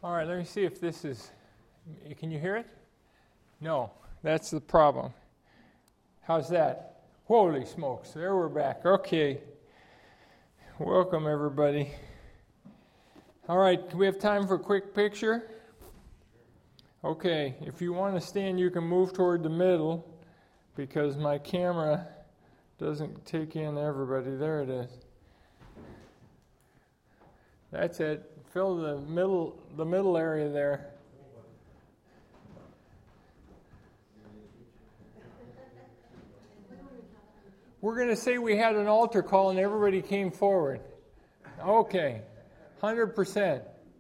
All right, let me see if this is... Can you hear it? No, that's the problem. How's that? Holy smokes, there we're back. Okay. Welcome, everybody. All right, do we have time for a quick picture? Okay, if you want to stand, you can move toward the middle because my camera doesn't take in everybody. There it is. That's it. Fill the middle area there. We're going to say we had an altar call and everybody came forward. Okay, 100%.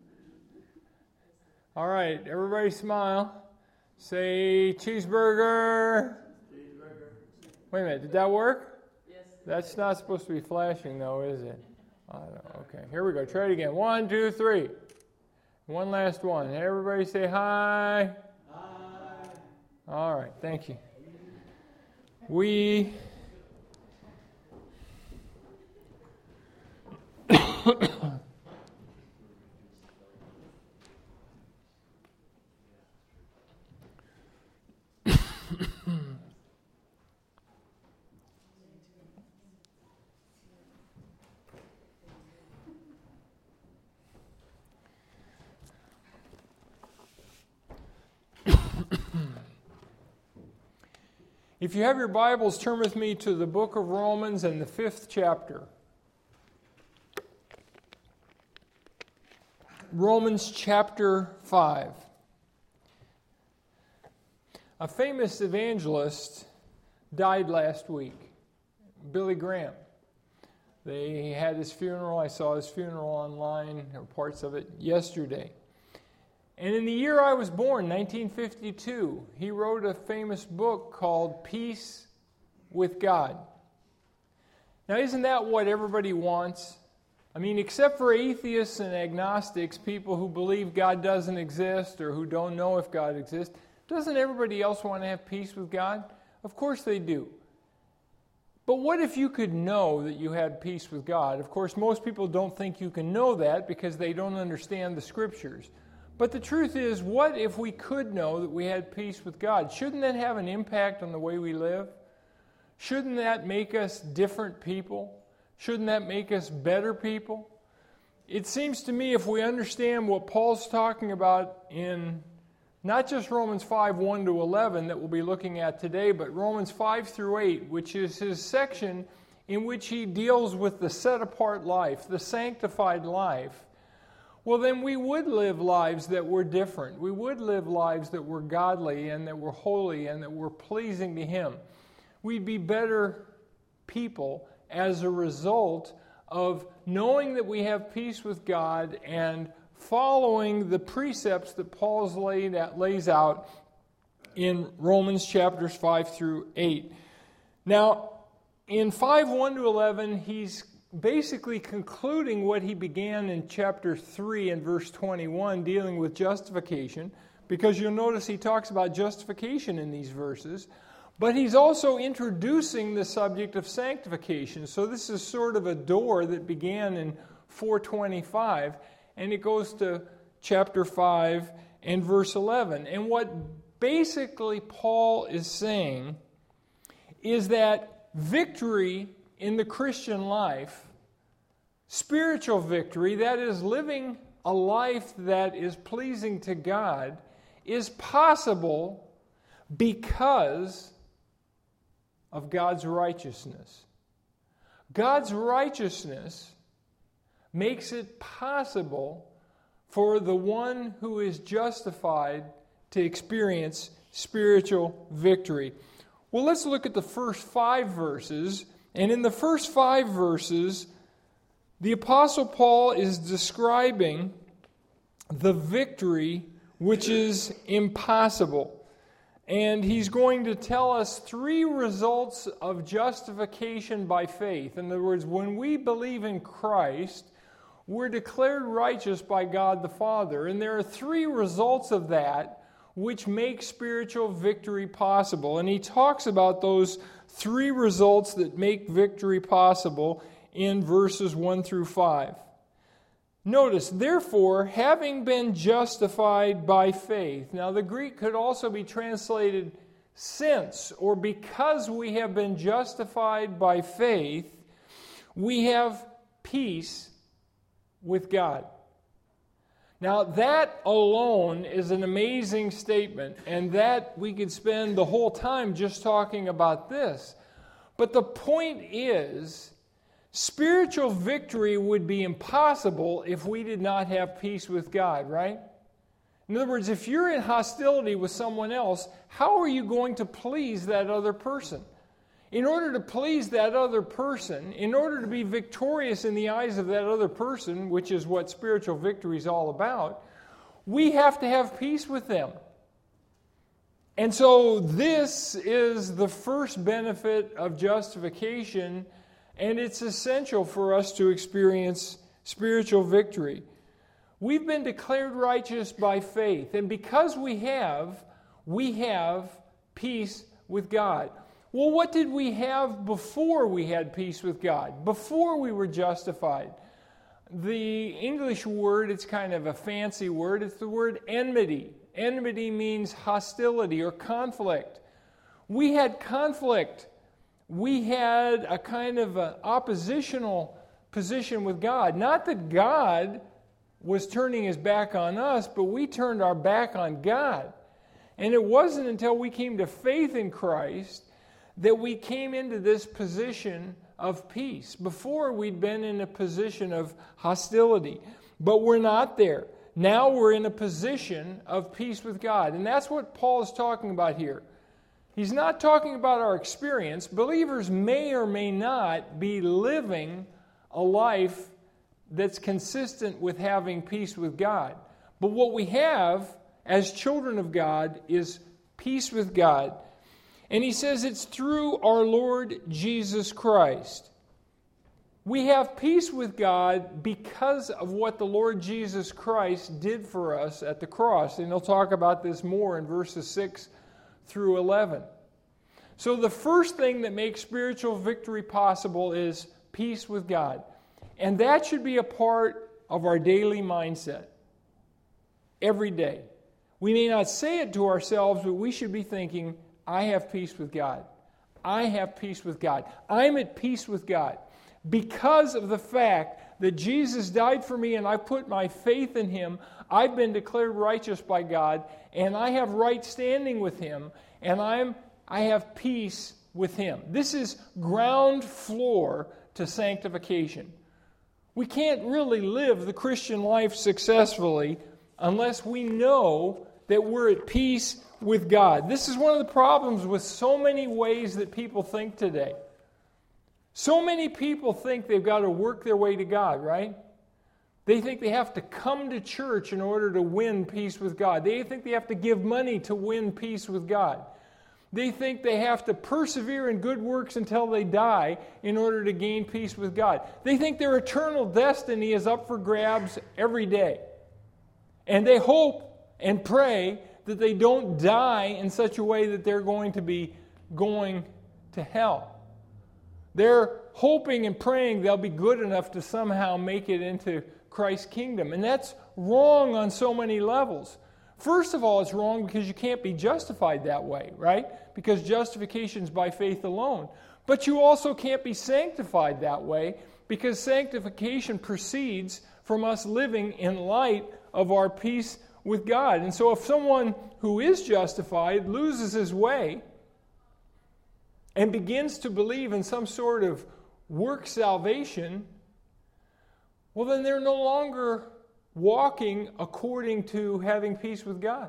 All right, everybody smile. Say cheeseburger. Cheeseburger. Wait a minute, did that work? Yes. That's not supposed to be flashing though, is it? I don't know. Okay, here we go. Try it again. 1, 2, 3. One last one. Everybody say hi. Hi. All right, thank you. We... If you have your Bibles, turn with me to the book of Romans and the 5th chapter. Romans chapter 5. A famous evangelist died last week, Billy Graham. They had his funeral. I saw his funeral online, or parts of it, yesterday. And in the year I was born, 1952, he wrote a famous book called Peace with God. Now, isn't that what everybody wants? I mean, except for atheists and agnostics, people who believe God doesn't exist or who don't know if God exists, doesn't everybody else want to have peace with God? Of course they do. But what if you could know that you had peace with God? Of course, most people don't think you can know that because they don't understand the Scriptures. But the truth is, what if we could know that we had peace with God? Shouldn't that have an impact on the way we live? Shouldn't that make us different people? Shouldn't that make us better people? It seems to me if we understand what Paul's talking about in not just Romans 5, 1 to 11 that we'll be looking at today, but Romans 5 through 8, which is his section in which he deals with the set-apart life, the sanctified life, well, then we would live lives that were different. We would live lives that were godly and that were holy and that were pleasing to Him. We'd be better people as a result of knowing that we have peace with God and following the precepts that Paul lays out in Romans chapters 5 through 8. Now, in 5, 1 to 11, he's basically concluding what he began in chapter 3 and verse 21, dealing with justification, because you'll notice he talks about justification in these verses, but he's also introducing the subject of sanctification. So this is sort of a door that began in 425, and it goes to chapter 5 and verse 11. And what basically Paul is saying is that victory in the Christian life, spiritual victory, that is living a life that is pleasing to God, is possible because of God's righteousness. God's righteousness makes it possible for the one who is justified to experience spiritual victory. Well, let's look at the first 5 verses. And in the first 5 verses, the Apostle Paul is describing the victory which is impossible. And he's going to tell us 3 results of justification by faith. In other words, when we believe in Christ, we're declared righteous by God the Father. And there are 3 results of that which make spiritual victory possible. And he talks about those 3 results that make victory possible in verses 1 through 5. Notice, therefore, having been justified by faith. Now, the Greek could also be translated since, or because we have been justified by faith, we have peace with God. Now, that alone is an amazing statement, and that we could spend the whole time just talking about this. But the point is, spiritual victory would be impossible if we did not have peace with God, right? In other words, if you're in hostility with someone else, how are you going to please that other person? In order to please that other person, in order to be victorious in the eyes of that other person, which is what spiritual victory is all about, we have to have peace with them. And so this is the first benefit of justification, and it's essential for us to experience spiritual victory. We've been declared righteous by faith, and because we have peace with God. Well, what did we have before we had peace with God? Before we were justified? The English word, it's kind of a fancy word, it's the word enmity. Enmity means hostility or conflict. We had conflict. We had a kind of an oppositional position with God. Not that God was turning his back on us, but we turned our back on God. And it wasn't until we came to faith in Christ that we came into this position of peace. Before, we'd been in a position of hostility, but we're not there. Now we're in a position of peace with God, and that's what Paul is talking about here. He's not talking about our experience. Believers may or may not be living a life that's consistent with having peace with God. But what we have as children of God is peace with God. And he says it's through our Lord Jesus Christ. We have peace with God because of what the Lord Jesus Christ did for us at the cross. And he'll talk about this more in verses 6 through 11. So the first thing that makes spiritual victory possible is peace with God. And that should be a part of our daily mindset. Every day. We may not say it to ourselves, but we should be thinking, I have peace with God. I have peace with God. I'm at peace with God because of the fact that Jesus died for me and I put my faith in him. I've been declared righteous by God and I have right standing with him and I have peace with him. This is ground floor to sanctification. We can't really live the Christian life successfully unless we know that we're at peace with God. This is one of the problems with so many ways that people think today. So many people think they've got to work their way to God, right? They think they have to come to church in order to win peace with God. They think they have to give money to win peace with God. They think they have to persevere in good works until they die in order to gain peace with God. They think their eternal destiny is up for grabs every day. And they hope and pray that they don't die in such a way that they're going to be going to hell. They're hoping and praying they'll be good enough to somehow make it into Christ's kingdom. And that's wrong on so many levels. First of all, it's wrong because you can't be justified that way, right? Because justification is by faith alone. But you also can't be sanctified that way because sanctification proceeds from us living in light of our peace with God. And so if someone who is justified loses his way and begins to believe in some sort of work salvation, well, then they're no longer walking according to having peace with God.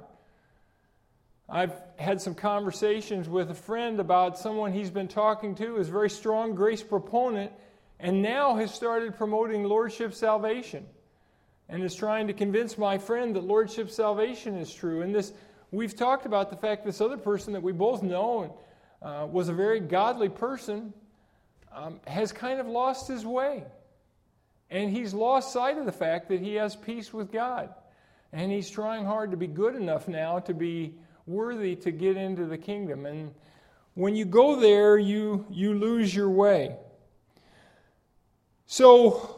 I've had some conversations with a friend about someone he's been talking to, is a very strong grace proponent, and now has started promoting Lordship salvation. And is trying to convince my friend that Lordship salvation is true. And we've talked about the fact this other person that we both know was a very godly person, has kind of lost his way. And he's lost sight of the fact that he has peace with God. And he's trying hard to be good enough now to be worthy to get into the kingdom. And when you go there, you lose your way. So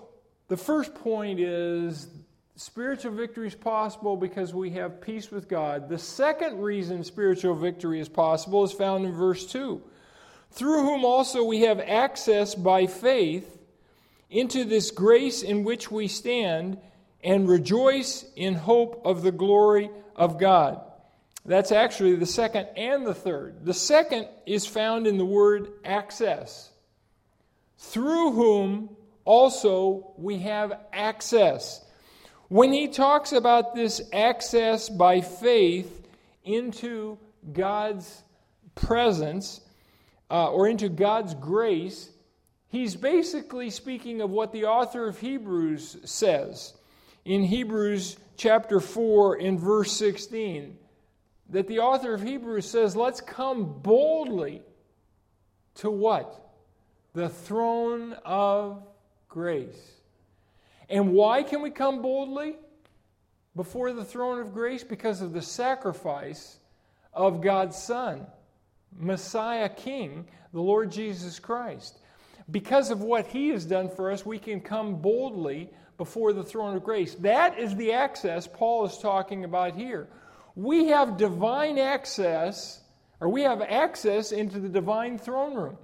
The first point is spiritual victory is possible because we have peace with God. The second reason spiritual victory is possible is found in verse 2. Through whom also we have access by faith into this grace in which we stand and rejoice in hope of the glory of God. That's actually the second and the third. The second is found in the word access. Through whom also we have access. When he talks about this access by faith into God's presence or into God's grace, he's basically speaking of what the author of Hebrews says in Hebrews chapter 4 in verse 16. That the author of Hebrews says, let's come boldly to what? The throne of grace. And why can we come boldly before the throne of grace? Because of the sacrifice of God's Son, Messiah King, the Lord Jesus Christ. Because of what He has done for us, we can come boldly before the throne of grace. That is the access Paul is talking about here. We have divine access, or we have access into the divine throne room.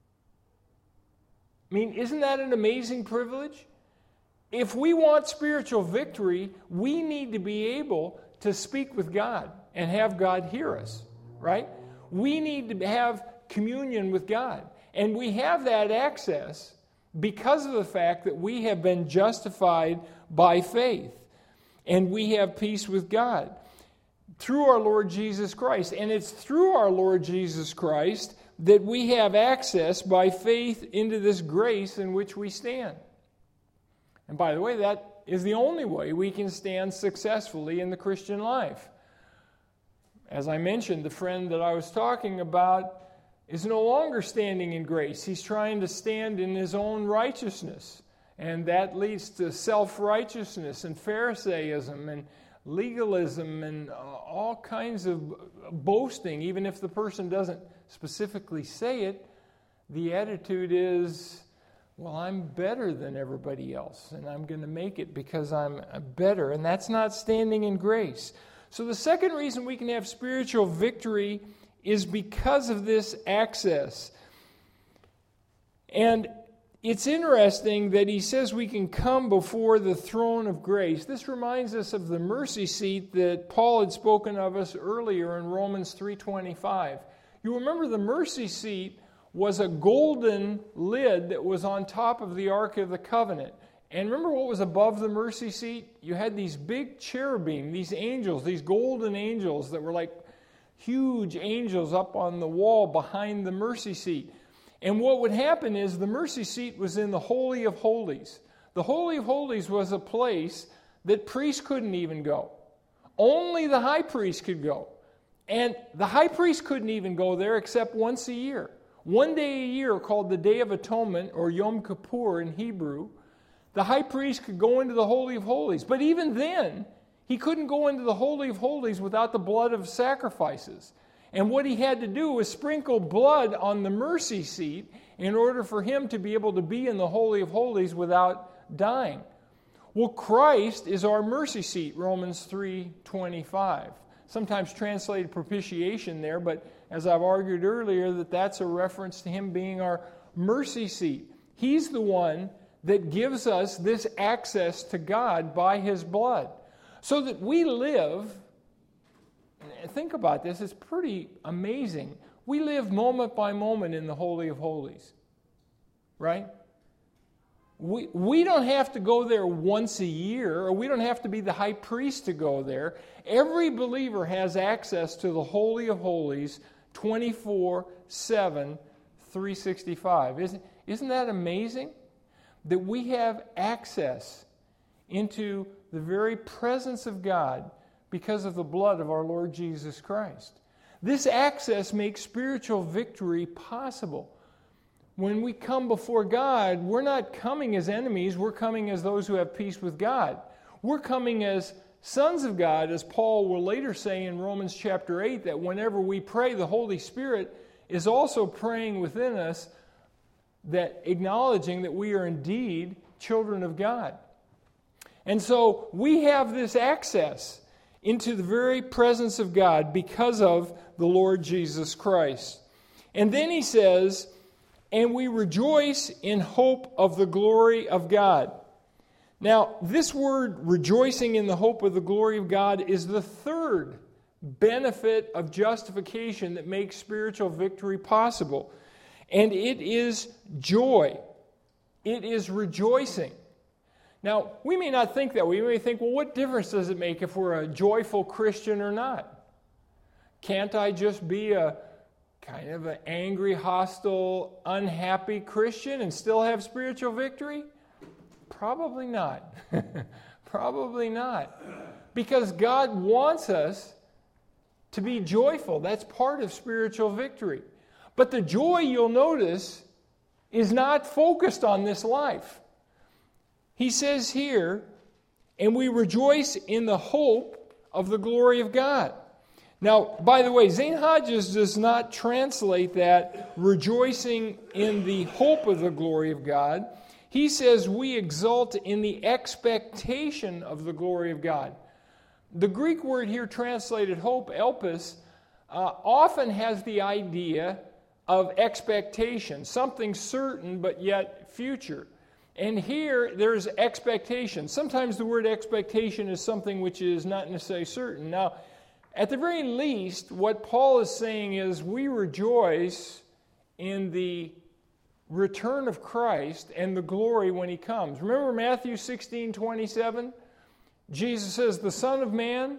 I mean, isn't that an amazing privilege? If we want spiritual victory, we need to be able to speak with God and have God hear us, right? We need to have communion with God. And we have that access because of the fact that we have been justified by faith. And we have peace with God through our Lord Jesus Christ. And it's through our Lord Jesus Christ that we have access by faith into this grace in which we stand. And by the way, that is the only way we can stand successfully in the Christian life. As I mentioned, the friend that I was talking about is no longer standing in grace. He's trying to stand in his own righteousness. And that leads to self-righteousness and Pharisaism and legalism and all kinds of boasting. Even if the person doesn't specifically say it, the attitude is, well, I'm better than everybody else, and I'm going to make it because I'm better. And that's not standing in grace. So the second reason we can have spiritual victory is because of this access. And it's interesting that he says we can come before the throne of grace. This reminds us of the mercy seat that Paul had spoken of us earlier in Romans 3:25. You remember the mercy seat was a golden lid that was on top of the Ark of the Covenant. And remember what was above the mercy seat? You had these big cherubim, these angels, these golden angels that were like huge angels up on the wall behind the mercy seat. And what would happen is the mercy seat was in the Holy of Holies. The Holy of Holies was a place that priests couldn't even go. Only the high priest could go. And the high priest couldn't even go there except once a year. One day a year, called the Day of Atonement, or Yom Kippur in Hebrew, the high priest could go into the Holy of Holies. But even then, he couldn't go into the Holy of Holies without the blood of sacrifices. And what he had to do was sprinkle blood on the mercy seat in order for him to be able to be in the Holy of Holies without dying. Well, Christ is our mercy seat, Romans 3:25. Sometimes translated propitiation there, but as I've argued earlier, that's a reference to Him being our mercy seat. He's the one that gives us this access to God by His blood. So that we live, think about this, it's pretty amazing. We live moment by moment in the Holy of Holies, right? We don't have to go there once a year, or we don't have to be the high priest to go there. Every believer has access to the Holy of Holies 24/7, 365. Isn't that amazing? That we have access into the very presence of God because of the blood of our Lord Jesus Christ. This access makes spiritual victory possible. When we come before God, we're not coming as enemies, we're coming as those who have peace with God. We're coming as sons of God, as Paul will later say in Romans chapter 8, that whenever we pray, the Holy Spirit is also praying within us, that acknowledging that we are indeed children of God. And so we have this access into the very presence of God because of the Lord Jesus Christ. And then he says, and we rejoice in hope of the glory of God. Now, this word, rejoicing in the hope of the glory of God, is the third benefit of justification that makes spiritual victory possible. And it is joy. It is rejoicing. Now, we may not think that way. We may think, well, what difference does it make if we're a joyful Christian or not? Can't I just be a kind of an angry, hostile, unhappy Christian and still have spiritual victory? Probably not. Probably not. Because God wants us to be joyful. That's part of spiritual victory. But the joy, you'll notice, is not focused on this life. He says here, and we rejoice in the hope of the glory of God. Now, by the way, Zane Hodges does not translate that rejoicing in the hope of the glory of God. He says we exult in the expectation of the glory of God. The Greek word here translated hope, elpis, often has the idea of expectation, something certain but yet future. And here there's expectation. Sometimes the word expectation is something which is not necessarily certain. Now, at the very least, what Paul is saying is we rejoice in the return of Christ and the glory when he comes. Remember Matthew 16:27? Jesus says, the Son of Man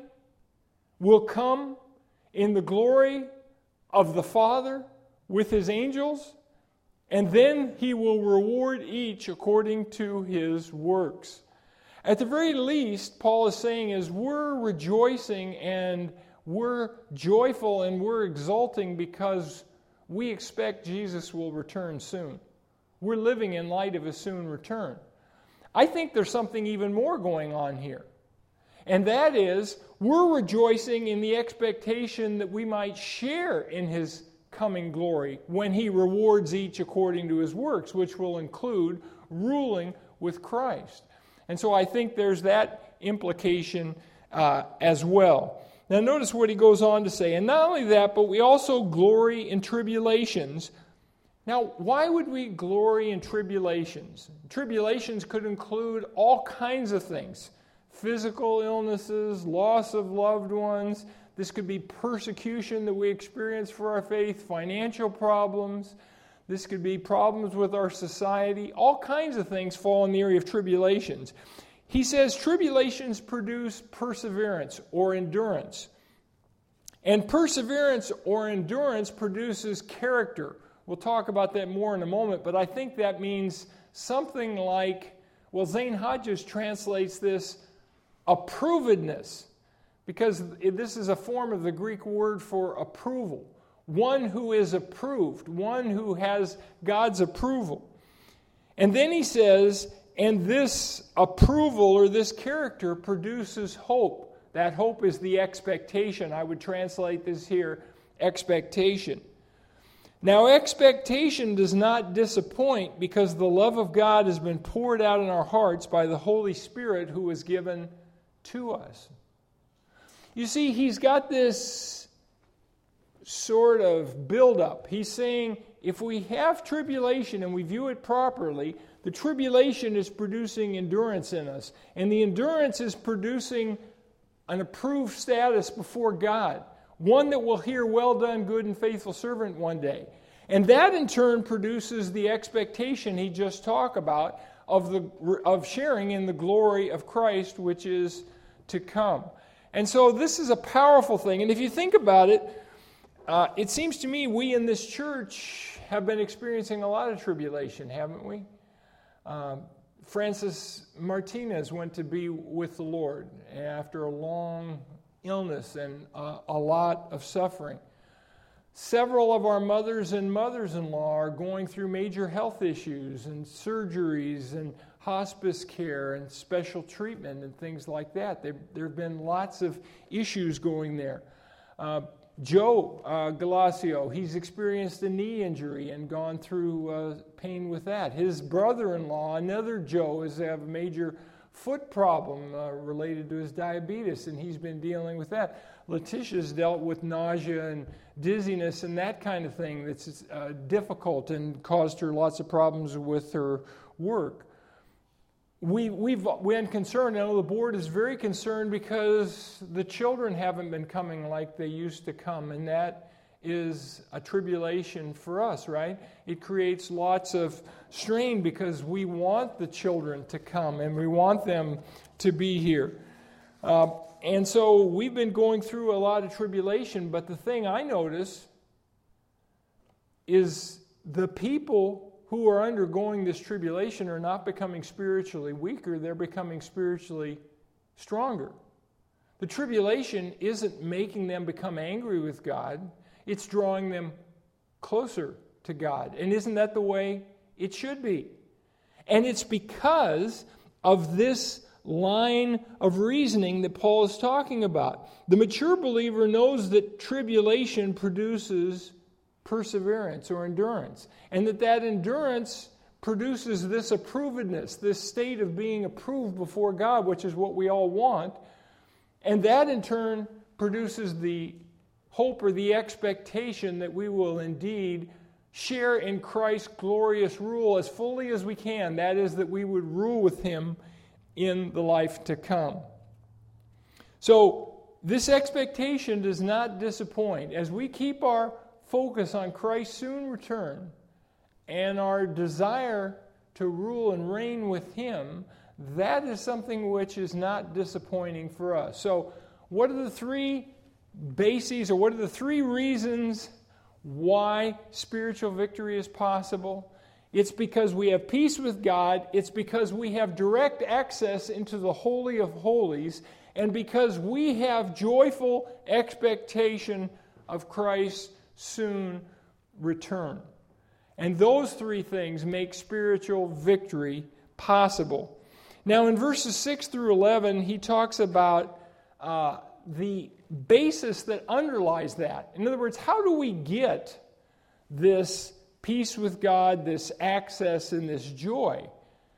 will come in the glory of the Father with his angels, and then he will reward each according to his works. At the very least, Paul is saying is we're rejoicing and we're joyful and we're exulting because we expect Jesus will return soon. We're living in light of his soon return. I think there's something even more going on here. And that is, we're rejoicing in the expectation that we might share in his coming glory when he rewards each according to his works, which will include ruling with Christ. And so I think there's that implication as well. Now notice what he goes on to say. And not only that, but we also glory in tribulations. Now, why would we glory in tribulations? Tribulations could include all kinds of things. Physical illnesses, loss of loved ones. This could be persecution that we experience for our faith, financial problems. This could be problems with our society. All kinds of things fall in the area of tribulations. He says tribulations produce perseverance or endurance. And perseverance or endurance produces character. We'll talk about that more in a moment, but I think that means something like, well, Zane Hodges translates this approvedness, because this is a form of the Greek word for approval. One who is approved, one who has God's approval. And then he says, and this approval or this character produces hope. That hope is the expectation. I would translate this here, expectation. Now, expectation does not disappoint because the love of God has been poured out in our hearts by the Holy Spirit who was given to us. You see, he's got this sort of build-up. He's saying if we have tribulation and we view it properly, the tribulation is producing endurance in us. And the endurance is producing an approved status before God. One that will hear, well done, good and faithful servant one day. And that in turn produces the expectation he just talked about of sharing in the glory of Christ, which is to come. And so this is a powerful thing. And if you think about it, it seems to me we in this church have been experiencing a lot of tribulation, haven't we? Francis Martinez went to be with the Lord after a long illness and a lot of suffering. Several of our mothers and mothers-in-law are going through major health issues and surgeries and hospice care and special treatment and things like that. There have been lots of issues going there. Joe Galasio, he's experienced a knee injury and gone through pain with that. His brother-in-law, another Joe, has a major foot problem related to his diabetes, and he's been dealing with that. Letitia's dealt with nausea and dizziness and that kind of thing that's difficult and caused her lots of problems with her work. We've been concerned. I know the board is very concerned because the children haven't been coming like they used to come, and that is a tribulation for us, right? It creates lots of strain because we want the children to come and we want them to be here. And so we've been going through a lot of tribulation, but the thing I notice is the people who are undergoing this tribulation are not becoming spiritually weaker, they're becoming spiritually stronger. The tribulation isn't making them become angry with God, it's drawing them closer to God. And isn't that the way it should be? And it's because of this line of reasoning that Paul is talking about. The mature believer knows that tribulation produces perseverance or endurance, and that endurance produces this approvedness, this state of being approved before God, which is what we all want, and that in turn produces the hope or the expectation that we will indeed share in Christ's glorious rule as fully as we can. That is, that we would rule with Him in the life to come. So this expectation does not disappoint. As we keep our focus on Christ's soon return and our desire to rule and reign with Him, that is something which is not disappointing for us. So what are the three bases, or what are the three reasons why spiritual victory is possible? It's because we have peace with God, it's because we have direct access into the Holy of Holies, and because we have joyful expectation of Christ's soon return. And those three things make spiritual victory possible. Now in verses 6 through 11, he talks about the basis that underlies that. In other words, how do we get this peace with God, this access, and this joy?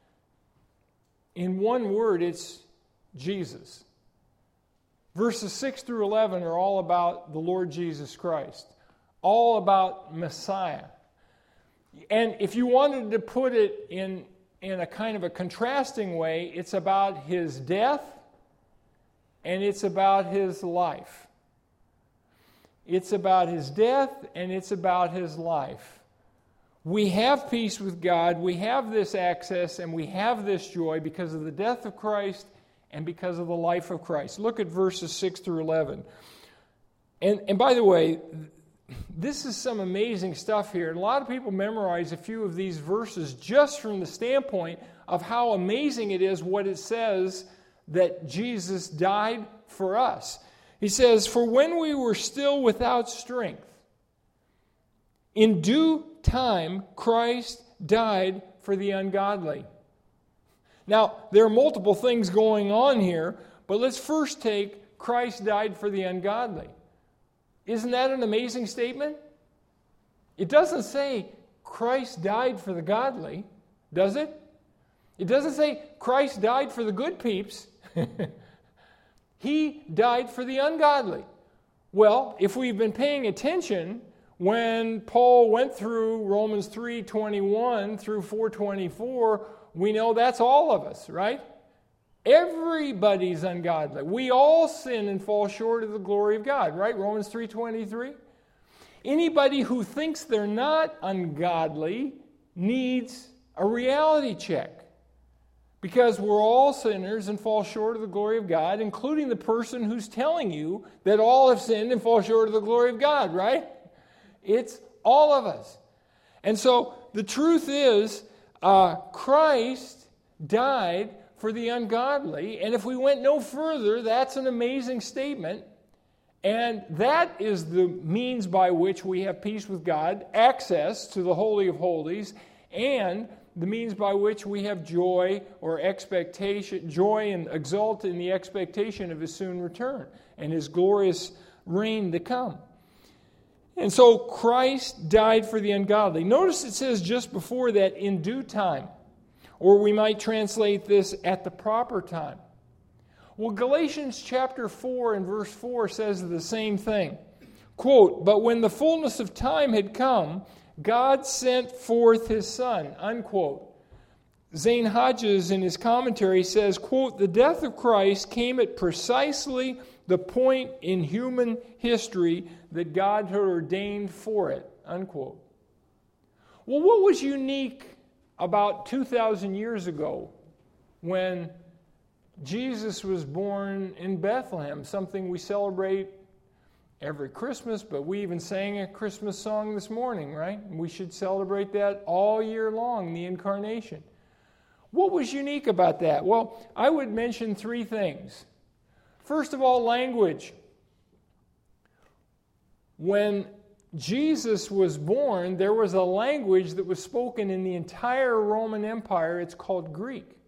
In one word, it's Jesus. Verses 6 through 11 are all about the Lord Jesus Christ. All about Messiah. And if you wanted to put it in a kind of a contrasting way, it's about His death and it's about His life. It's about His death and it's about His life. We have peace with God, we have this access, and we have this joy because of the death of Christ and because of the life of Christ. Look at verses 6 through 11. And by the way, this is some amazing stuff here. And a lot of people memorize a few of these verses just from the standpoint of how amazing it is what it says that Jesus died for us. He says, "For when we were still without strength, in due time Christ died for the ungodly." Now, there are multiple things going on here, but let's first take Christ died for the ungodly. Isn't that an amazing statement? It doesn't say Christ died for the godly, does it? It doesn't say Christ died for the good peeps. He died for the ungodly. Well, if we've been paying attention, when Paul went through Romans 3:21 through 4:24, we know that's all of us, right? Everybody's ungodly. We all sin and fall short of the glory of God, right? Romans 3:23. Anybody who thinks they're not ungodly needs a reality check. Because we're all sinners and fall short of the glory of God, including the person who's telling you that all have sinned and fall short of the glory of God, right? It's all of us. And so the truth is, Christ died for the ungodly. And if we went no further, that's an amazing statement. And that is the means by which we have peace with God, access to the Holy of Holies, and the means by which we have joy or expectation, joy and exult in the expectation of His soon return and His glorious reign to come. And so Christ died for the ungodly. Notice it says just before that, in due time. Or we might translate this, at the proper time. Well, Galatians chapter 4 and verse 4 says the same thing. Quote, "But when the fullness of time had come, God sent forth His Son," unquote. Zane Hodges in his commentary says, quote, "The death of Christ came at precisely the point in human history that God had ordained for it," unquote. Well, what was unique about 2,000 years ago when Jesus was born in Bethlehem, something we celebrate every Christmas, but we even sang a Christmas song this morning, right? We should celebrate that all year long, the Incarnation. What was unique about that? Well, I would mention three things. First of all, language. When Jesus was born, there was a language that was spoken in the entire Roman Empire. It's called Greek.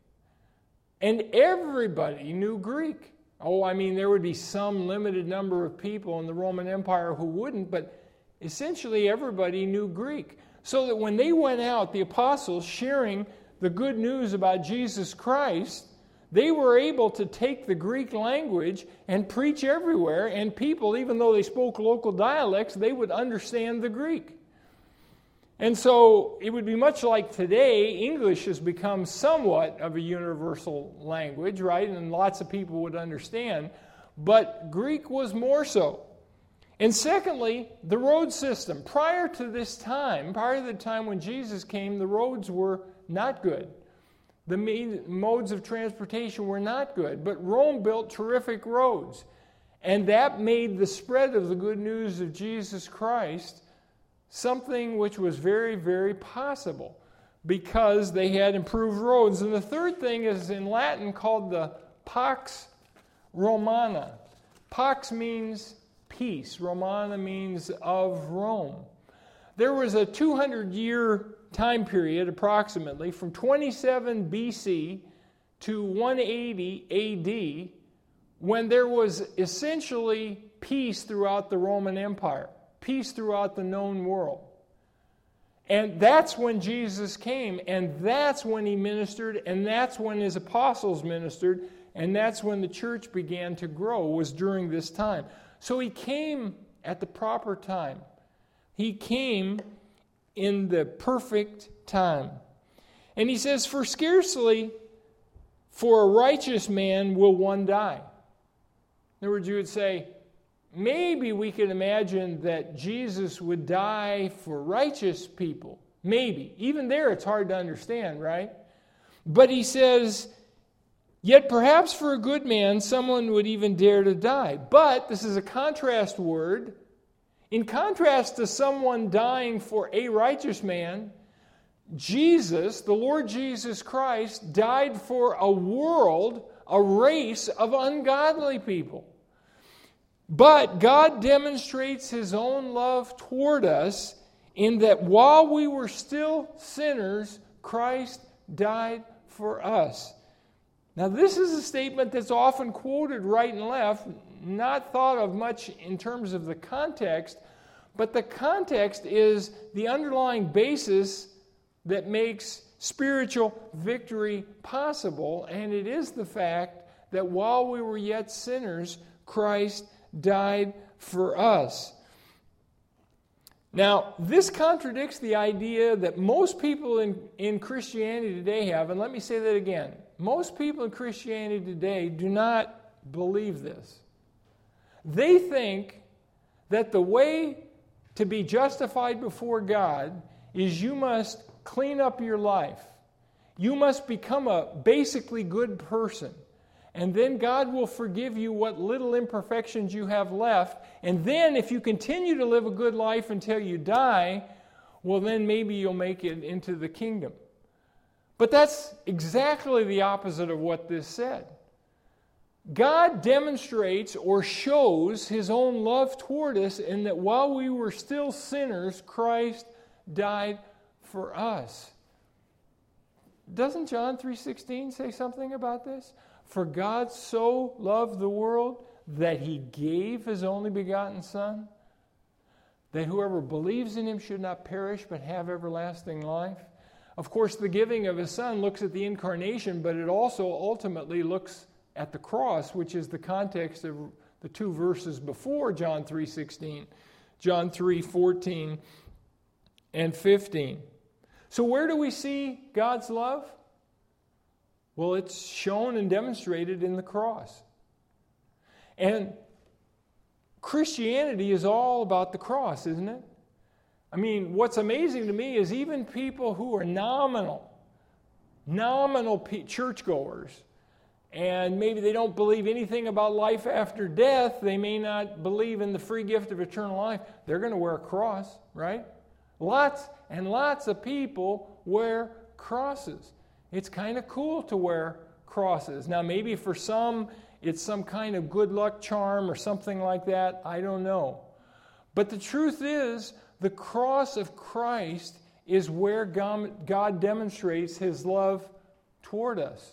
And everybody knew Greek. Oh, I mean, there would be some limited number of people in the Roman Empire who wouldn't, but essentially everybody knew Greek. So that when they went out, the apostles, sharing the good news about Jesus Christ, they were able to take the Greek language and preach everywhere, and people, even though they spoke local dialects, they would understand the Greek. And so it would be much like today, English has become somewhat of a universal language, right? And lots of people would understand, but Greek was more so. And secondly, the road system. Prior to the time when Jesus came, the roads were not good. The modes of transportation were not good, but Rome built terrific roads. And that made the spread of the good news of Jesus Christ something which was very, very possible because they had improved roads. And the third thing is in Latin called the Pax Romana. Pax means peace. Romana means of Rome. There was a 200-year time period approximately from 27 BC to 180 AD when there was essentially peace throughout the Roman Empire, peace throughout the known world. And that's when Jesus came, and that's when He ministered, and that's when His apostles ministered, and that's when the church began to grow, was during this time. So He came at the proper time. He came in the perfect time. And He says, "For scarcely for a righteous man will one die." In other words, you would say, maybe we could imagine that Jesus would die for righteous people. Maybe. Even there, it's hard to understand, right? But He says, "Yet perhaps for a good man, someone would even dare to die." But this is a contrast word. In contrast to someone dying for a righteous man, Jesus, the Lord Jesus Christ, died for a world, a race of ungodly people. But God demonstrates His own love toward us in that while we were still sinners, Christ died for us. Now, this is a statement that's often quoted right and left, not thought of much in terms of the context, but the context is the underlying basis that makes spiritual victory possible, and it is the fact that while we were yet sinners, Christ died for us. Now, this contradicts the idea that most people in Christianity today have, and let me say that again. Most people in Christianity today do not believe this. They think that the way to be justified before God is you must clean up your life. You must become a basically good person. And then God will forgive you what little imperfections you have left. And then if you continue to live a good life until you die, well, then maybe you'll make it into the kingdom. But that's exactly the opposite of what this said. God demonstrates or shows His own love toward us in that while we were still sinners, Christ died for us. Doesn't John 3:16 say something about this? "For God so loved the world that He gave His only begotten Son." that whoever believes in him should not perish but have everlasting life. Of course, the giving of his Son looks at the incarnation, but it also ultimately looks at the cross, which is the context of the two verses before John 3:16, John 3:14 and 15. So where do we see God's love? Well, it's shown and demonstrated in the cross. And Christianity is all about the cross, isn't it? I mean, what's amazing to me is even people who are nominal churchgoers, and maybe they don't believe anything about life after death, they may not believe in the free gift of eternal life, they're going to wear a cross, right? Lots and lots of people wear crosses. It's kind of cool to wear crosses. Now, maybe for some, it's some kind of good luck charm or something like that. I don't know. But the truth is, the cross of Christ is where God demonstrates his love toward us.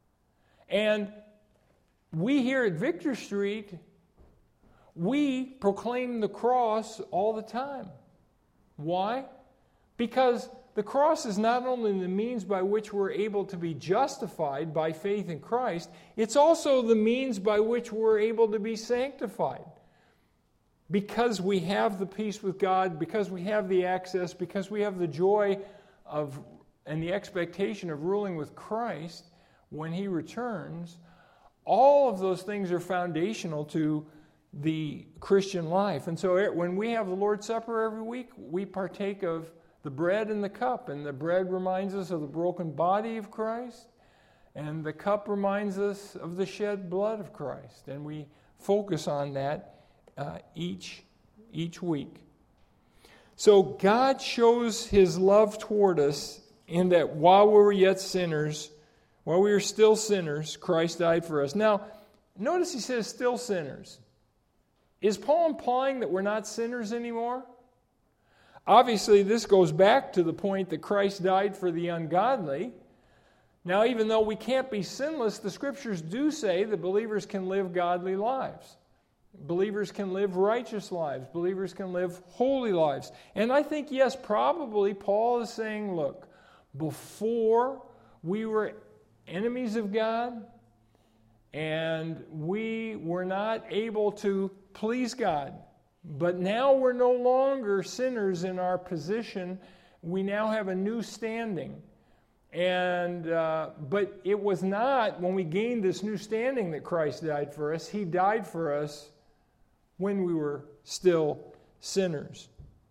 And we here at Victor Street, we proclaim the cross all the time. Why? Because the cross is not only the means by which we're able to be justified by faith in Christ, it's also the means by which we're able to be sanctified. Because we have the peace with God, because we have the access, because we have the joy of and the expectation of ruling with Christ when he returns, all of those things are foundational to the Christian life. And so when we have the Lord's Supper every week, we partake of the bread and the cup. And the bread reminds us of the broken body of Christ, and the cup reminds us of the shed blood of Christ. And we focus on that each week. So God shows his love toward us in that while we were yet sinners, while we were still sinners, Christ died for us. Now, notice he says still sinners. Is Paul implying that we're not sinners anymore? Obviously, this goes back to the point that Christ died for the ungodly. Now, even though we can't be sinless, the Scriptures do say that believers can live godly lives. Believers can live righteous lives. Believers can live holy lives. And I think, yes, probably Paul is saying, look, before we were enemies of God and we were not able to please God, but now we're no longer sinners in our position. We now have a new standing. And but it was not when we gained this new standing that Christ died for us. He died for us when we were still sinners.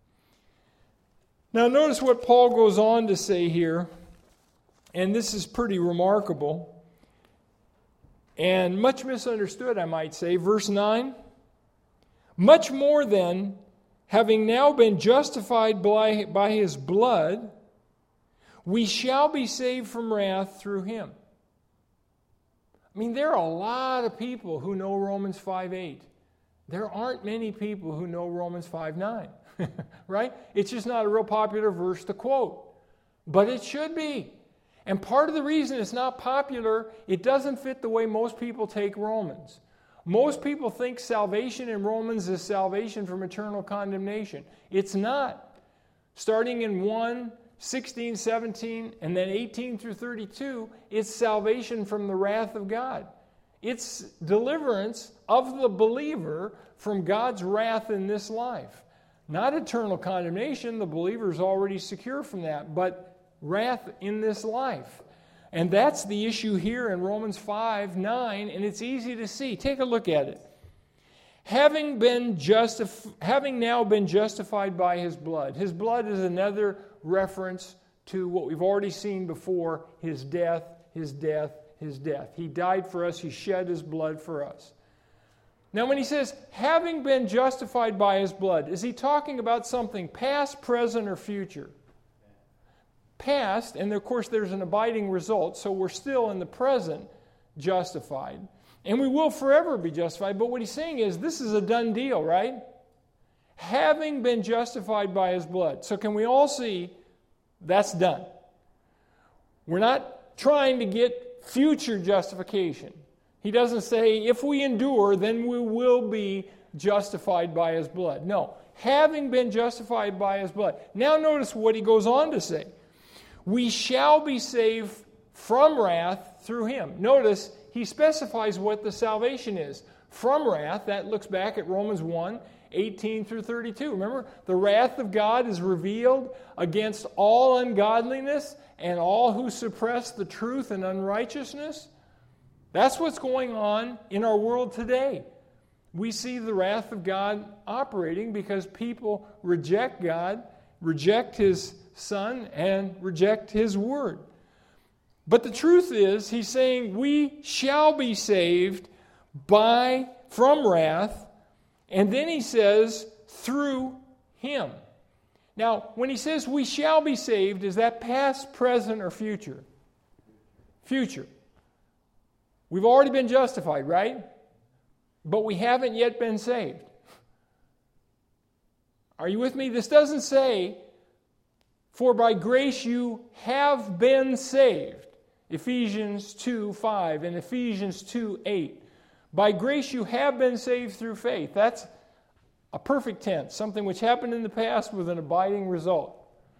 Now notice what Paul goes on to say here, and this is pretty remarkable and much misunderstood, I might say. Verse 9, much more then, having now been justified by his blood, we shall be saved from wrath through him. I mean, there are a lot of people who know Romans 5:8. There aren't many people who know Romans 5:9, right? It's just not a real popular verse to quote, but it should be. And part of the reason it's not popular, it doesn't fit the way most people take Romans. Most people think salvation in Romans is salvation from eternal condemnation. It's not. Starting in 1, 16, 17, and then 18 through 32, it's salvation from the wrath of God. It's deliverance of the believer from God's wrath in this life. Not eternal condemnation, the believer is already secure from that, but wrath in this life. And that's the issue here in Romans 5:9, and it's easy to see. Take a look at it. Having now been justified by his blood. His blood is another reference to what we've already seen before, his death, his death, his death. He died for us. He shed his blood for us. Now, when he says, having been justified by his blood, is he talking about something past, present, or future? Past, and of course there's an abiding result, so we're still in the present justified. And we will forever be justified, but what he's saying is this is a done deal, right? Having been justified by his blood. So can we all see that's done? We're not trying to get future justification. He doesn't say, if we endure, then we will be justified by his blood. No. having been justified by his blood. Now notice what he goes on to say. We shall be saved from wrath through him. Notice he specifies what the salvation is. From wrath, that looks back at Romans 1, 18 through 32. Remember, the wrath of God is revealed against all ungodliness and all who suppress the truth and unrighteousness. That's what's going on in our world today. We see the wrath of God operating because people reject God, reject his Son, and reject his word. But the truth is, he's saying we shall be saved from wrath, and then he says, through him. Now, when he says we shall be saved, is that past, present, or future? Future. We've already been justified, right? But we haven't yet been saved. Are you with me? This doesn't say, for by grace you have been saved. Ephesians 2:5 and Ephesians 2:8. By grace you have been saved through faith. That's a perfect tense, something which happened in the past with an abiding result.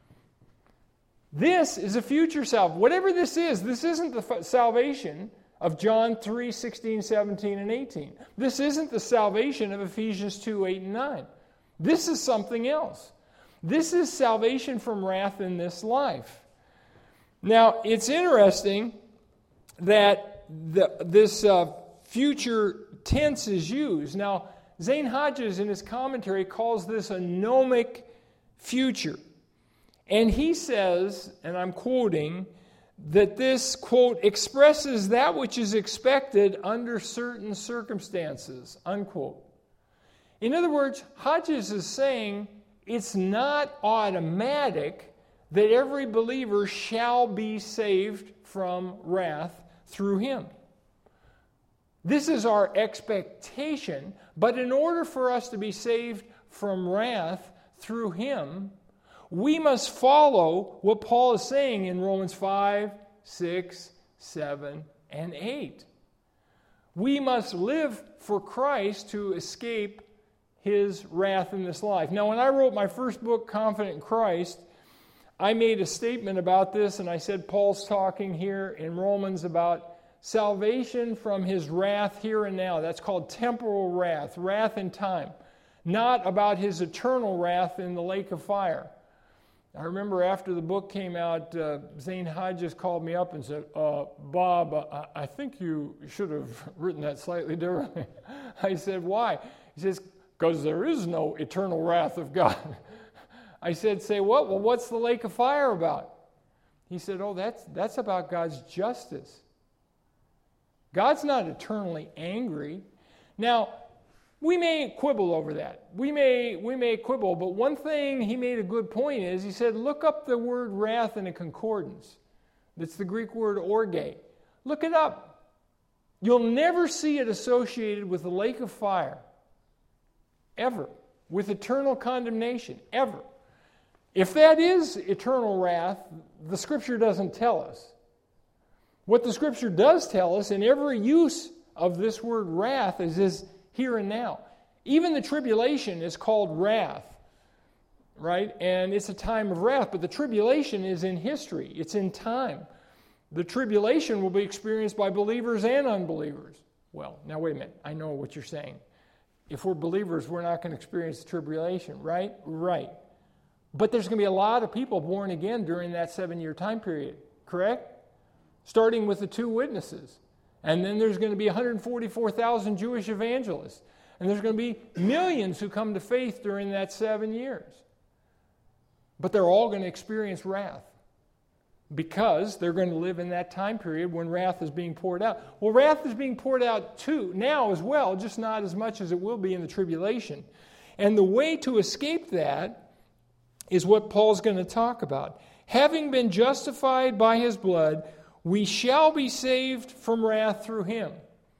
This is a future salvation. Whatever this isn't the salvation of John 3, 16, 17, and 18. This isn't the salvation of Ephesians 2, 8, and 9. This is something else. This is salvation from wrath in this life. Now, it's interesting that this future tense is used. Now, Zane Hodges in his commentary calls this a gnomic future. And he says, and I'm quoting, that this, quote, expresses that which is expected under certain circumstances, unquote. In other words, Hodges is saying it's not automatic that every believer shall be saved from wrath through him. This is our expectation, but in order for us to be saved from wrath through him, we must follow what Paul is saying in Romans 5, 6, 7, and 8. We must live for Christ to escape his wrath in this life. Now, when I wrote my first book, Confident in Christ, I made a statement about this, and I said Paul's talking here in Romans about salvation from his wrath here and now. That's called temporal wrath, wrath in time, not about his eternal wrath in the lake of fire. I remember after the book came out, Zane Hodges called me up and said, Bob, I think you should have written that slightly differently. I said, why? He says, because there is no eternal wrath of God. I said, say what? Well, what's the lake of fire about? He said, oh, that's about God's justice. God's not eternally angry. Now, we may quibble over that. We may quibble, but one thing he made a good point is, he said, look up the word wrath in a concordance. That's the Greek word orge. Look it up. You'll never see it associated with the lake of fire, ever, with eternal condemnation, ever. If that is eternal wrath, the Scripture doesn't tell us. What the Scripture does tell us, in every use of this word wrath, is here and now. Even the tribulation is called wrath, right? And it's a time of wrath, but the tribulation is in history. It's in time. The tribulation will be experienced by believers and unbelievers. Well, now wait a minute. I know what you're saying. If we're believers, we're not going to experience the tribulation, right? Right. But there's going to be a lot of people born again during that 7-year time period, correct? Starting with the 2 witnesses. And then there's going to be 144,000 Jewish evangelists. And there's going to be millions who come to faith during that 7 years. But they're all going to experience wrath, because they're going to live in that time period when wrath is being poured out. Well, wrath is being poured out too now as well, just not as much as it will be in the tribulation. And the way to escape that is what Paul's going to talk about. Having been justified by his blood, we shall be saved from wrath through him.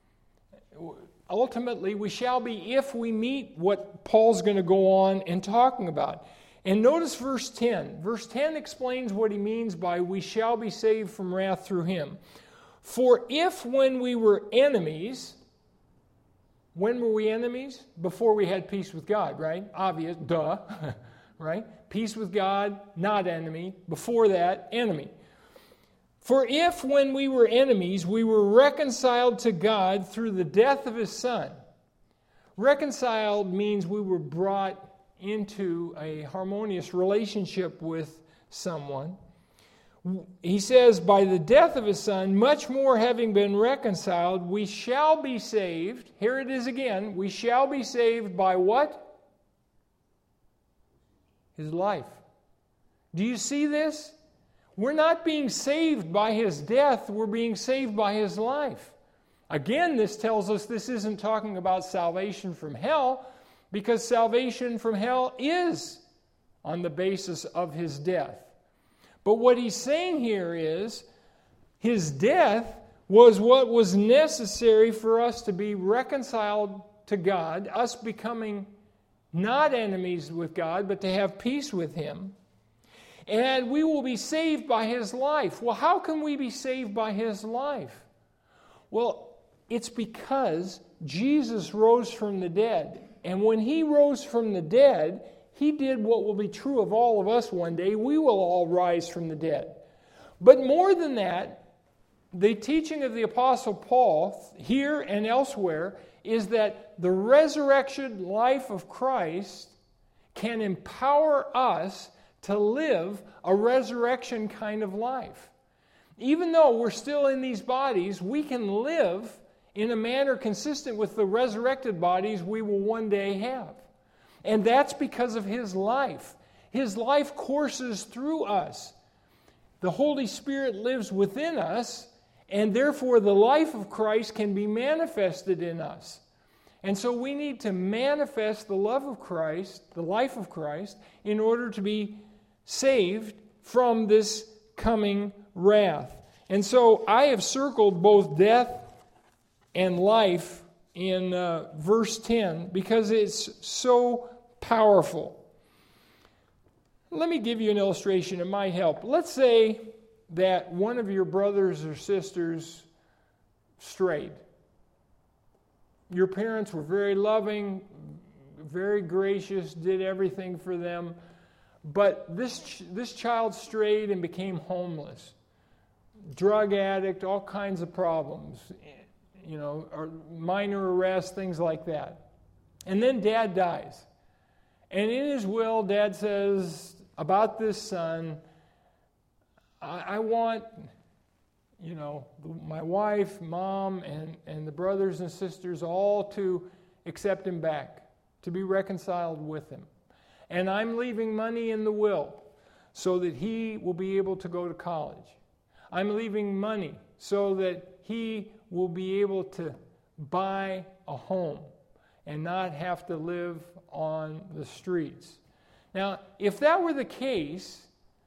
Ultimately, we shall be if we meet what Paul's going to go on and talking about. And notice verse 10. Verse 10 explains what he means by we shall be saved from wrath through him. For if when we were enemies, when were we enemies? Before we had peace with God, right? Obvious, duh, right? Peace with God, not enemy. Before that, enemy. For if when we were enemies, we were reconciled to God through the death of His Son. Reconciled means we were brought into a harmonious relationship with someone. He says, by the death of His Son, much more having been reconciled, we shall be saved. Here it is again. We shall be saved by what? His life. Do you see this? We're not being saved by His death. We're being saved by His life. Again, this tells us this isn't talking about salvation from hell, because salvation from hell is on the basis of His death. But what he's saying here is His death was what was necessary for us to be reconciled to God, us becoming not enemies with God, but to have peace with Him. And we will be saved by His life. Well, how can we be saved by His life? Well, it's because Jesus rose from the dead. And when He rose from the dead, He did what will be true of all of us one day. We will all rise from the dead. But more than that, the teaching of the Apostle Paul, here and elsewhere, is that the resurrection life of Christ can empower us to live a resurrection kind of life. Even though we're still in these bodies, we can live in a manner consistent with the resurrected bodies we will one day have. And that's because of His life. His life courses through us. The Holy Spirit lives within us, and therefore the life of Christ can be manifested in us. And so we need to manifest the love of Christ, the life of Christ, in order to be saved from this coming wrath. And so I have circled both death and life in verse 10 because it's so powerful. Let me give you an illustration. It might help. Let's say that one of your brothers or sisters strayed. Your parents were very loving, very gracious, did everything for them, but this child strayed and became homeless, drug addict, all kinds of problems, or minor arrests, things like that. And then Dad dies. And in his will, Dad says about this son, I want, my wife, Mom, and the brothers and sisters all to accept him back, to be reconciled with him. And I'm leaving money in the will so that he will be able to go to college. I'm leaving money so that he will be able to buy a home and not have to live on the streets. Now, if that were the case,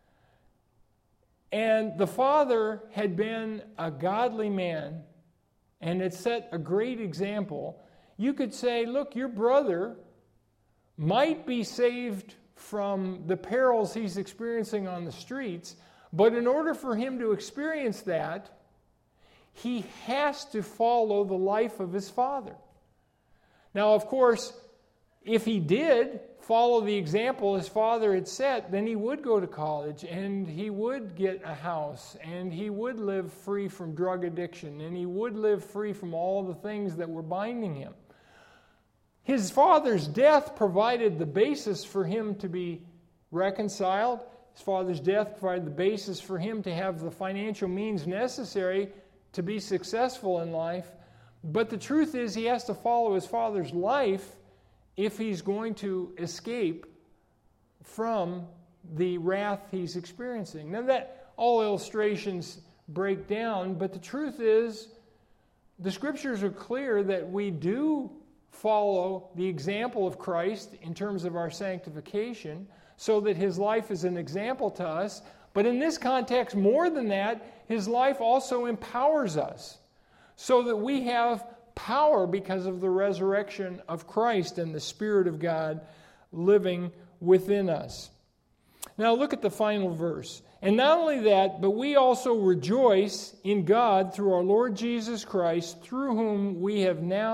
and the father had been a godly man and had set a great example, you could say, look, your brother might be saved from the perils he's experiencing on the streets, but in order for him to experience that, he has to follow the life of his father. Now, of course, if he did follow the example his father had set, then he would go to college and he would get a house and he would live free from drug addiction and he would live free from all the things that were binding him. His father's death provided the basis for him to be reconciled. His father's death provided the basis for him to have the financial means necessary to be successful in life. But the truth is, he has to follow his father's life if he's going to escape from the wrath he's experiencing. Now, that all illustrations break down, but the truth is, the Scriptures are clear that we do follow the example of Christ in terms of our sanctification, so that his life is an example to us. But in this context, more than that, his life also empowers us, so that we have power because of the resurrection of Christ and the Spirit of God living within us. Now look at the final verse. And not only that, but we also rejoice in God through our Lord Jesus Christ, through whom we have now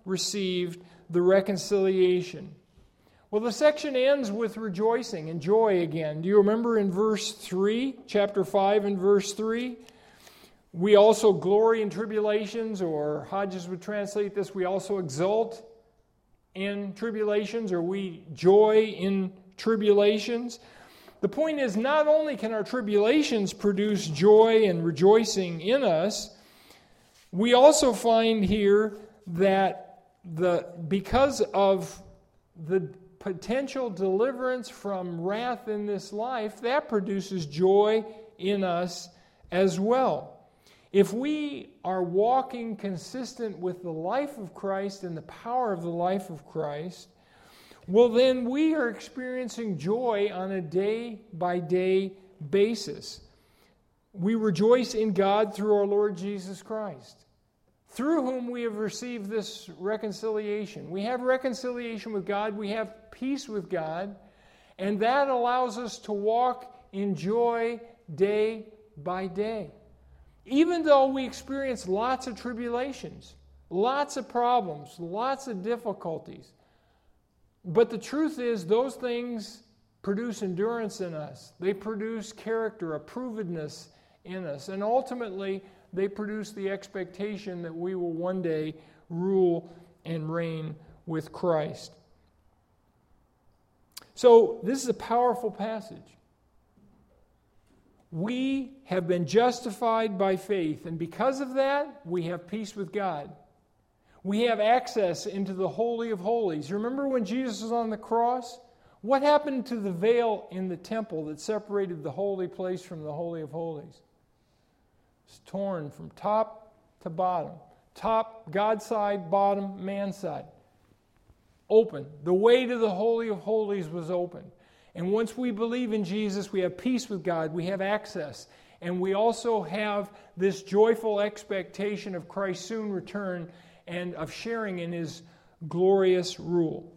received the reconciliation. Well, the section ends with rejoicing and joy again. Do you remember in verse 3, chapter 5 and verse 3? We also glory in tribulations, or Hodges would translate this, we also exult in tribulations, or we joy in tribulations. The point is, not only can our tribulations produce joy and rejoicing in us, we also find here that because of the potential deliverance from wrath in this life, that produces joy in us as well. If we are walking consistent with the life of Christ and the power of the life of Christ, well, then we are experiencing joy on a day-by-day basis. We rejoice in God through our Lord Jesus Christ, through whom we have received this reconciliation. We have reconciliation with God, we have peace with God, and that allows us to walk in joy day by day. Even though we experience lots of tribulations, lots of problems, lots of difficulties, but the truth is those things produce endurance in us. They produce character, a provedness in us, and ultimately they produce the expectation that we will one day rule and reign with Christ. So, this is a powerful passage. We have been justified by faith, and because of that, we have peace with God. We have access into the Holy of Holies. Remember when Jesus was on the cross? What happened to the veil in the temple that separated the holy place from the Holy of Holies? It's torn from top to bottom. Top, God's side, bottom, man's side. Open. The way to the Holy of Holies was open. And once we believe in Jesus, we have peace with God, we have access. And we also have this joyful expectation of Christ's soon return and of sharing in His glorious rule.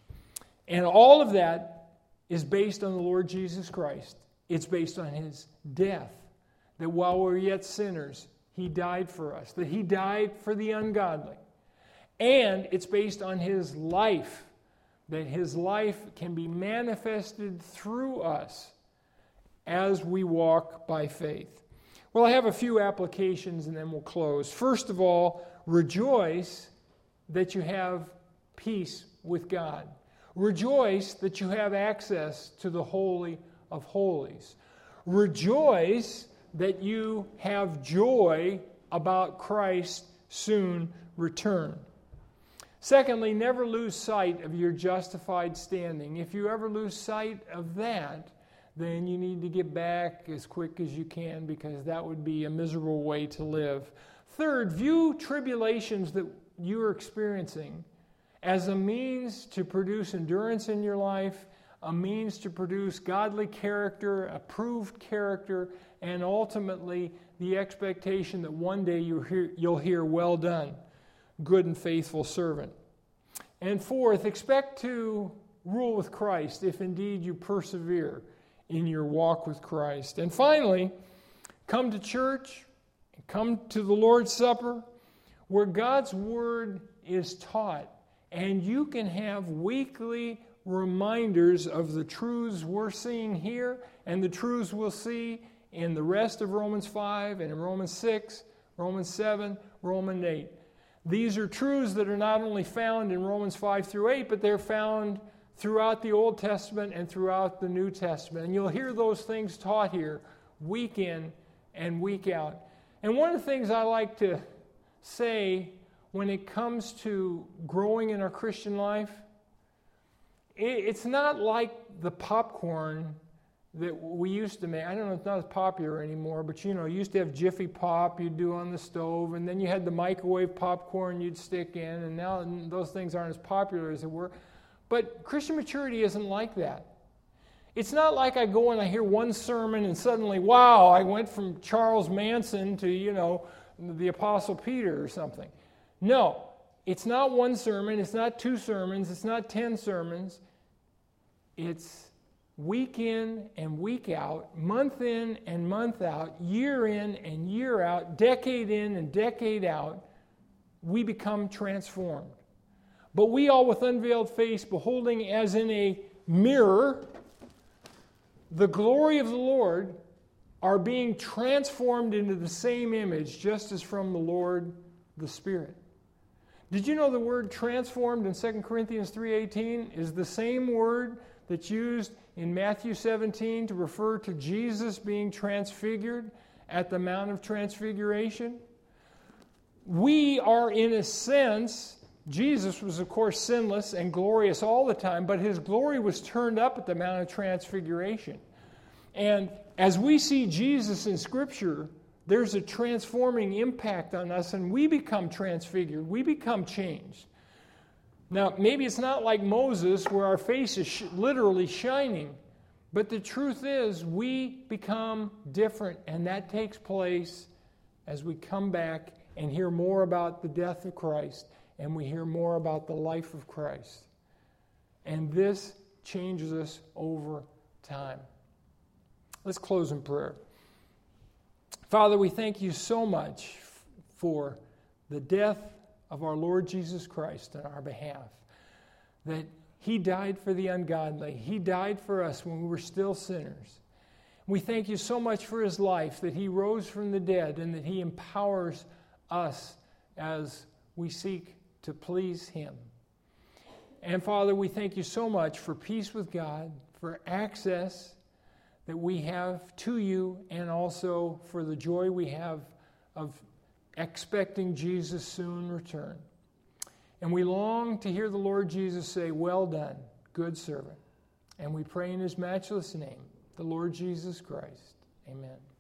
And all of that is based on the Lord Jesus Christ. It's based on His death. That while we're yet sinners, He died for us. That He died for the ungodly. And it's based on His life. That His life can be manifested through us as we walk by faith. Well, I have a few applications and then we'll close. First of all, rejoice that you have peace with God. Rejoice that you have access to the Holy of Holies. Rejoice that you have joy about Christ's soon return. Secondly, never lose sight of your justified standing. If you ever lose sight of that, then you need to get back as quick as you can, because that would be a miserable way to live. Third, view tribulations that you are experiencing as a means to produce endurance in your life, a means to produce godly character, approved character, and ultimately the expectation that one day you'll hear, "Well done, good and faithful servant." And fourth, expect to rule with Christ if indeed you persevere in your walk with Christ. And finally, come to church, come to the Lord's Supper, where God's Word is taught, and you can have weekly reminders of the truths we're seeing here and the truths we'll see in the rest of Romans 5 and in Romans 6, Romans 7, Romans 8. These are truths that are not only found in Romans 5 through 8, but they're found throughout the Old Testament and throughout the New Testament. And you'll hear those things taught here week in and week out. And one of the things I like to say when it comes to growing in our Christian life, it's not like the popcorn that we used to make. I don't know, it's not as popular anymore, but you used to have Jiffy Pop you'd do on the stove, and then you had the microwave popcorn you'd stick in, and now those things aren't as popular as they were. But Christian maturity isn't like that. It's not like I go and I hear one sermon and suddenly, wow, I went from Charles Manson to, the Apostle Peter or something. No, it's not one sermon, it's not two sermons, it's not 10 sermons. It's week in and week out, month in and month out, year in and year out, decade in and decade out, we become transformed. But we all with unveiled face, beholding as in a mirror the glory of the Lord, are being transformed into the same image, just as from the Lord the Spirit. Did you know the word transformed in 2 Corinthians 3:18 is the same word that's used in Matthew 17 to refer to Jesus being transfigured at the Mount of Transfiguration? We are, in a sense, Jesus was, of course, sinless and glorious all the time, but his glory was turned up at the Mount of Transfiguration. And as we see Jesus in Scripture, there's a transforming impact on us, and we become transfigured. We become changed. Now, maybe it's not like Moses, where our face is literally shining, but the truth is we become different, and that takes place as we come back and hear more about the death of Christ, and we hear more about the life of Christ. And this changes us over time. Let's close in prayer. Father, we thank you so much for the death of our Lord Jesus Christ on our behalf, that he died for the ungodly. He died for us when we were still sinners. We thank you so much for his life, that he rose from the dead, and that he empowers us as we seek to please him. And Father, we thank you so much for peace with God, for access that we have to you, and also for the joy we have of expecting Jesus' soon return. And we long to hear the Lord Jesus say, "Well done, good servant." And we pray in his matchless name, the Lord Jesus Christ. Amen.